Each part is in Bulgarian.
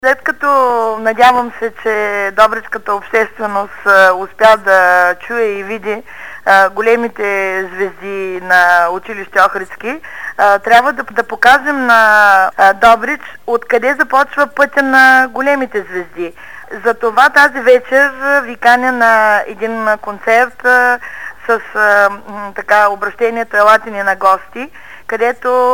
След като надявам се, че добричката общественост успя да чуе и види големите звезди на училище Охридски, трябва да покажем на Добрич откъде започва пътя на големите звезди. Затова тази вечер ви каня на един концерт с така обращението "Елате ни на гости", където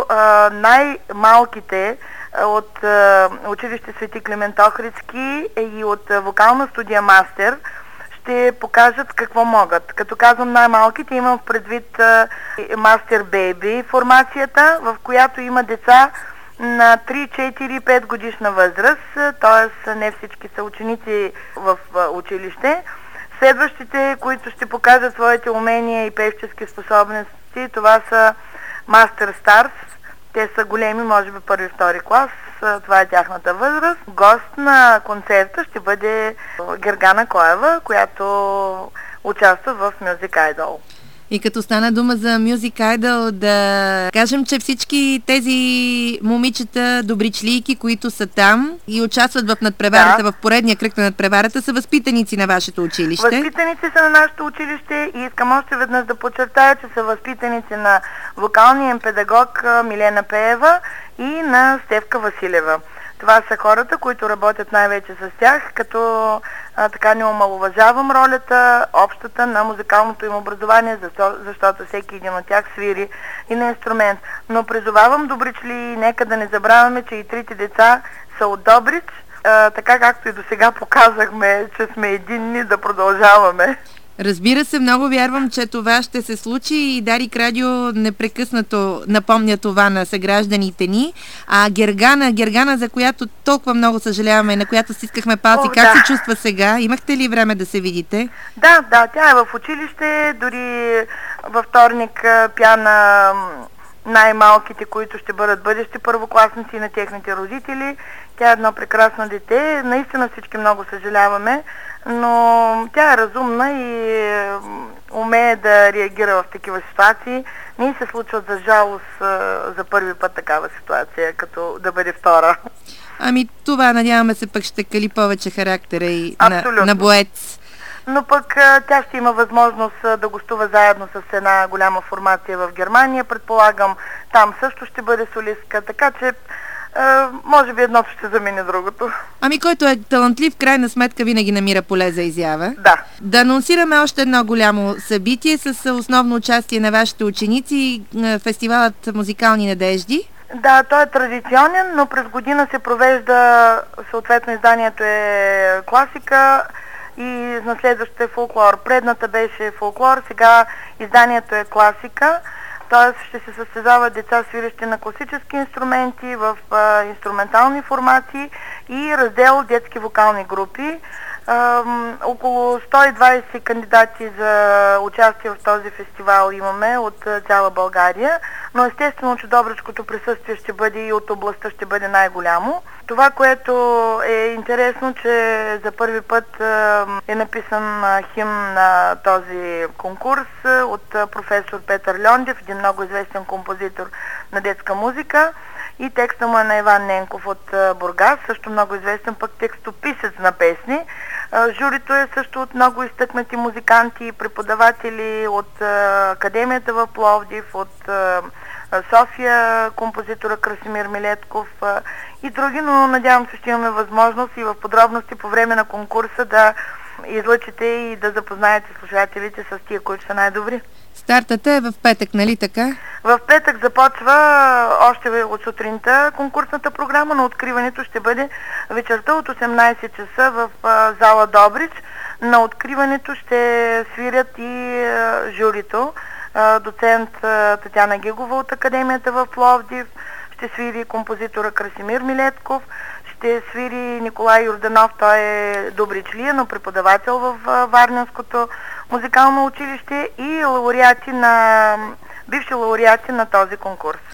най-малките от училище Свети Климент Охридски и от вокална студия Мастер ще покажат какво могат. Като казвам най-малките, имам в предвид Мастер Бейби формацията, в която има деца на 3, 4, 5 годишна възраст, т.е. не всички са ученици в училище. Следващите, които ще покажат своите умения и певчески способности, това са Мастер Старс. Те са големи, може би първи, втори клас. Това е тяхната възраст. Гост на концерта ще бъде Гергана Коева, която участва в Music Idol. И като стана дума за Music Idol, да кажем, че всички тези момичета, добричлийки, които са там и участват в надпреварата, в поредния кръг на надпреварата, са възпитаници на вашето училище. Възпитаници са на нашето училище и искам още веднъж да подчертая, че са възпитаници на вокалния им педагог Милена Пеева и на Стефка Василева. Това са хората, които работят най-вече с тях, като така не омаловажавам ролята, общата на музикалното им образование, защото всеки един от тях свири и на инструмент. Но призовавам добричли, нека да не забравяме, че и трите деца са от Добрич, така както и до сега показахме, че сме единни, да продължаваме. Разбира се, много вярвам, че това ще се случи и Дарик Радио непрекъснато напомня това на съгражданите ни. А Гергана, за която толкова много съжаляваме, на която стискахме палци, как се чувства сега? Имахте ли време да се видите? Да, тя е в училище, дори във вторник пя на най-малките, които ще бъдат бъдещи първокласници, на техните родители. Тя е едно прекрасно дете. Наистина всички много съжаляваме, но тя е разумна и умее да реагира в такива ситуации. Не се случва за жалост за първи път такава ситуация, като да бъде втора. Ами това, надяваме се, пък ще кали повече характера и на боец. Но пък тя ще има възможност да гостува заедно с една голяма формация в Германия. Предполагам, там също ще бъде солистка, така че може би едното ще замени другото. Ами който е талантлив, в крайна сметка винаги намира поле за изява. Да анонсираме още едно голямо събитие с основно участие на вашите ученици, фестивалът Музикални надежди. Да, той е традиционен, но през година се провежда, съответно изданието е класика и на следващото е фолклор. Предната беше фолклор, сега изданието е класика. Т.е. ще се състезават деца, свирещи на класически инструменти в инструментални формации и раздел детски вокални групи. Около 120 кандидати за участие в този фестивал имаме от цяла България, но естествено, че добричкото присъствие ще бъде и от областта ще бъде най-голямо. Това, което е интересно, че за първи път е написан химн на този конкурс от професор Петър Льондев, един много известен композитор на детска музика, и текста му е на Иван Ненков от Бургас, също много известен пък текстописец на песни. Журито е също от много изтъкнати музиканти и преподаватели от Академията в Пловдив, от София, композитора Красимир Милетков и други, но надявам се, ще имаме възможност и в подробности по време на конкурса да излъчите и да запознаете слушателите с тия, които са най-добри. Стартът е в петък, нали така? В петък започва още от сутринта конкурсната програма, но откриването ще бъде вечерта от 18 часа в зала Добрич. На откриването ще свирят и журито. Доцент Татяна Гигова от Академията в Пловдив, ще свири композитора Красимир Милетков, ще свири Николай Йорданов, той е добричлия, но преподавател в Варненското музикално училище, и бивши лауреати на този конкурс.